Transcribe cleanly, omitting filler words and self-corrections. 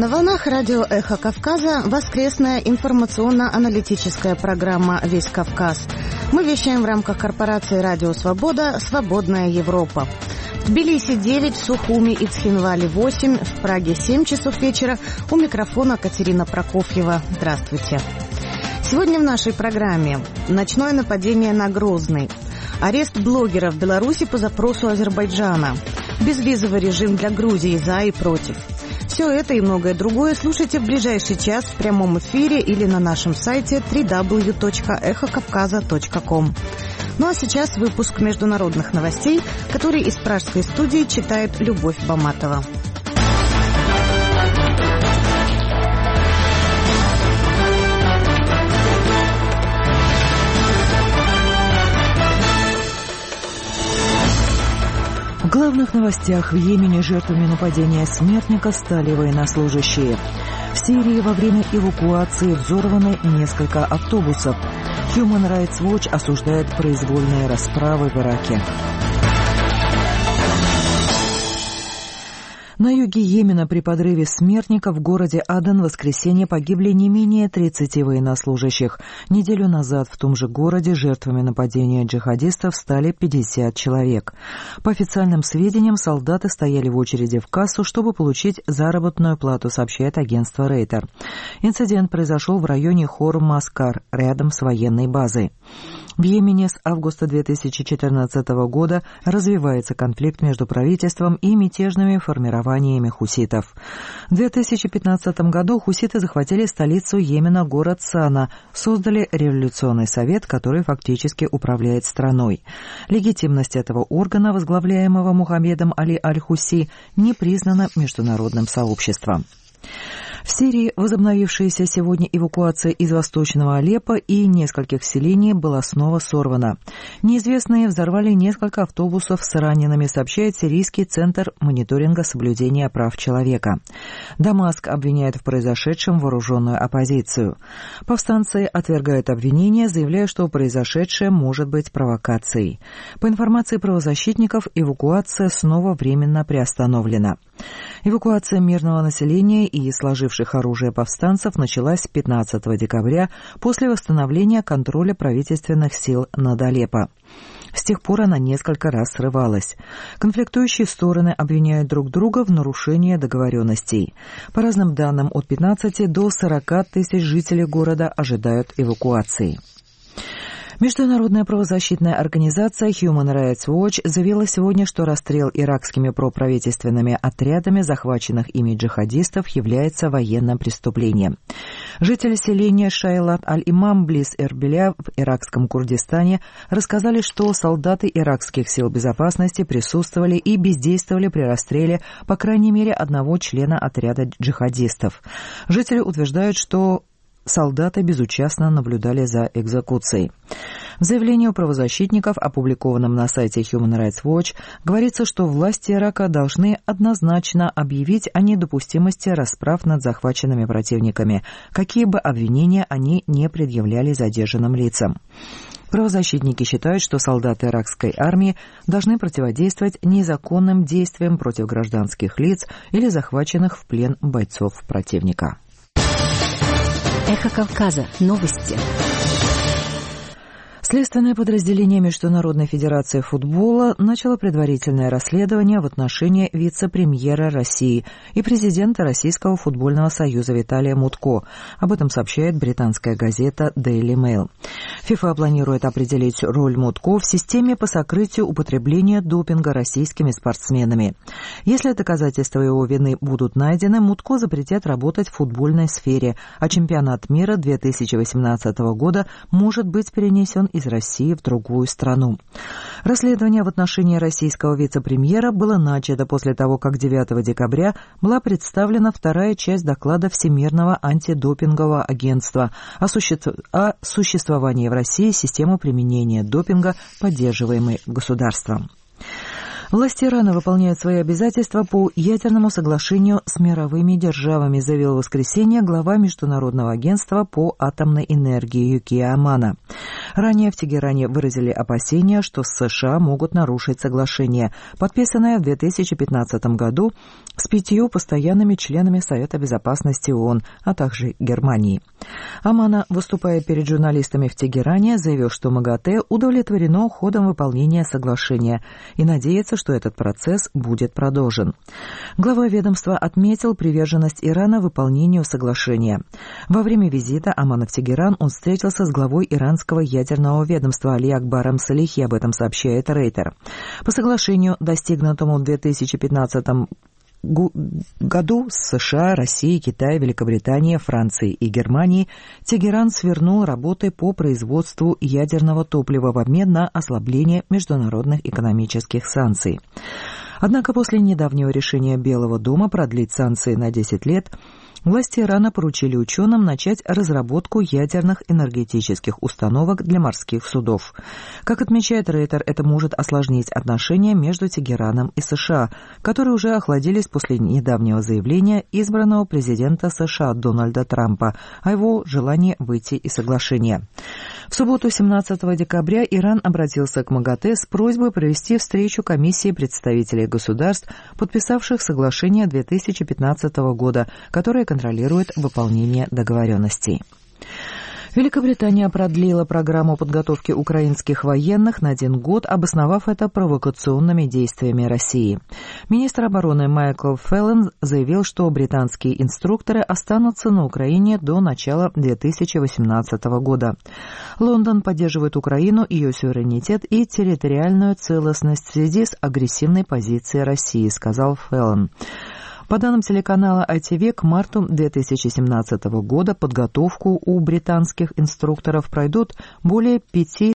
На волнах радио «Эхо Кавказа» воскресная информационно-аналитическая программа «Весь Кавказ». Мы вещаем в рамках корпорации «Радио Свобода. Свободная Европа». В Тбилиси 9, в Сухуми и Цхинвале 8, в Праге 7 часов вечера. У микрофона Катерина Прокофьева. Здравствуйте. Сегодня в нашей программе ночное нападение на Грозный, арест блогера в Беларуси по запросу Азербайджана, безвизовый режим для Грузии за и против. Все это и многое другое слушайте в ближайший час в прямом эфире или на нашем сайте www.эхокавказа.ком. Ну а сейчас выпуск международных новостей, который из пражской студии читает Любовь Баматова. В главных новостях: в Йемене жертвами нападения смертника стали военнослужащие. В Сирии во время эвакуации взорваны несколько автобусов. Human Rights Watch осуждает произвольные расправы в Ираке. На юге Йемена при подрыве смертника в городе Аден в воскресенье погибли не менее 30 военнослужащих. Неделю назад в том же городе жертвами нападения джихадистов стали 50 человек. По официальным сведениям, солдаты стояли в очереди в кассу, чтобы получить заработную плату, сообщает агентство Рейтер. Инцидент произошел в районе Хор-Маскар, рядом с военной базой. В Йемене с августа 2014 года развивается конфликт между правительством и мятежными формированиями хуситов. В 2015 году хуситы захватили столицу Йемена, город Сана, создали революционный совет, который фактически управляет страной. Легитимность этого органа, возглавляемого Мухаммедом Али Аль-Хуси, не признана международным сообществом. В Сирии возобновившаяся сегодня эвакуация из восточного Алеппо и нескольких селений была снова сорвана. Неизвестные взорвали несколько автобусов с ранеными, сообщает Сирийский центр мониторинга соблюдения прав человека. Дамаск обвиняет в произошедшем вооруженную оппозицию. Повстанцы отвергают обвинения, заявляя, что произошедшее может быть провокацией. По информации правозащитников, эвакуация снова временно приостановлена. Эвакуация мирного населения и сложивших оружие повстанцев началась 15 декабря после восстановления контроля правительственных сил над Алеппо. С тех пор она несколько раз срывалась. Конфликтующие стороны обвиняют друг друга в нарушении договоренностей. По разным данным, от 15 до 40 тысяч жителей города ожидают эвакуации. Международная правозащитная организация Human Rights Watch заявила сегодня, что расстрел иракскими проправительственными отрядами захваченных ими джихадистов является военным преступлением. Жители селения Шайлат-аль-Имам близ Эрбиля в иракском Курдистане рассказали, что солдаты иракских сил безопасности присутствовали и бездействовали при расстреле по крайней мере одного члена отряда джихадистов. Жители утверждают, что солдаты безучастно наблюдали за экзекуцией. В заявлении правозащитников, опубликованном на сайте Human Rights Watch, говорится, что власти Ирака должны однозначно объявить о недопустимости расправ над захваченными противниками, какие бы обвинения они не предъявляли задержанным лицам. Правозащитники считают, что солдаты иракской армии должны противодействовать незаконным действиям против гражданских лиц или захваченных в плен бойцов противника. Эхо Кавказа. Новости. Следственное подразделение Международной федерации футбола начало предварительное расследование в отношении вице-премьера России и президента Российского футбольного союза Виталия Мутко. Об этом сообщает британская газета Daily Mail. ФИФА планирует определить роль Мутко в системе по сокрытию употребления допинга российскими спортсменами. Если доказательства его вины будут найдены, Мутко запретят работать в футбольной сфере, а чемпионат мира 2018 года может быть перенесен из России в другую страну. Расследование в отношении российского вице-премьера было начато после того, как 9 декабря была представлена вторая часть доклада Всемирного антидопингового агентства о существовании в России системы применения допинга, поддерживаемой государством. Власти Ирана выполняют свои обязательства по ядерному соглашению с мировыми державами, заявил в воскресенье глава Международного агентства по атомной энергии Юкия Амано. Ранее в Тегеране выразили опасения, что США могут нарушить соглашение, подписанное в 2015 году с 5 постоянными членами Совета безопасности ООН, а также Германией. Амано, выступая перед журналистами в Тегеране, заявил, что МАГАТЭ удовлетворено ходом выполнения соглашения и надеется, что этот процесс будет продолжен. Глава ведомства отметил приверженность Ирана выполнению соглашения. Во время визита Амано в Тегеран он встретился с главой иранского ядерного ведомства Али Акбаром Салихи, об этом сообщает Рейтер. По соглашению, достигнутому в 2015 году с США, Россией, Китаем, Великобританией, Францией и Германией, Тегеран свернул работы по производству ядерного топлива в обмен на ослабление международных экономических санкций. Однако после недавнего решения Белого дома продлить санкции на 10 лет, власти Ирана поручили ученым начать разработку ядерных энергетических установок для морских судов. Как отмечает Рейтер, это может осложнить отношения между Тегераном и США, которые уже охладились после недавнего заявления избранного президента США Дональда Трампа о его желании выйти из соглашения. В субботу, 17 декабря, Иран обратился к МАГАТЭ с просьбой провести встречу комиссии представителей государств, подписавших соглашение 2015 года, которое контролирует выполнение договоренностей. Великобритания продлила программу подготовки украинских военных на 1 год, обосновав это провокационными действиями России. Министр обороны Майкл Феллон заявил, что британские инструкторы останутся на Украине до начала 2018 года. Лондон поддерживает Украину, ее суверенитет и территориальную целостность в связи с агрессивной позицией России, сказал Феллон. По данным телеканала ITV, к марту 2017 года подготовку у британских инструкторов пройдут более 5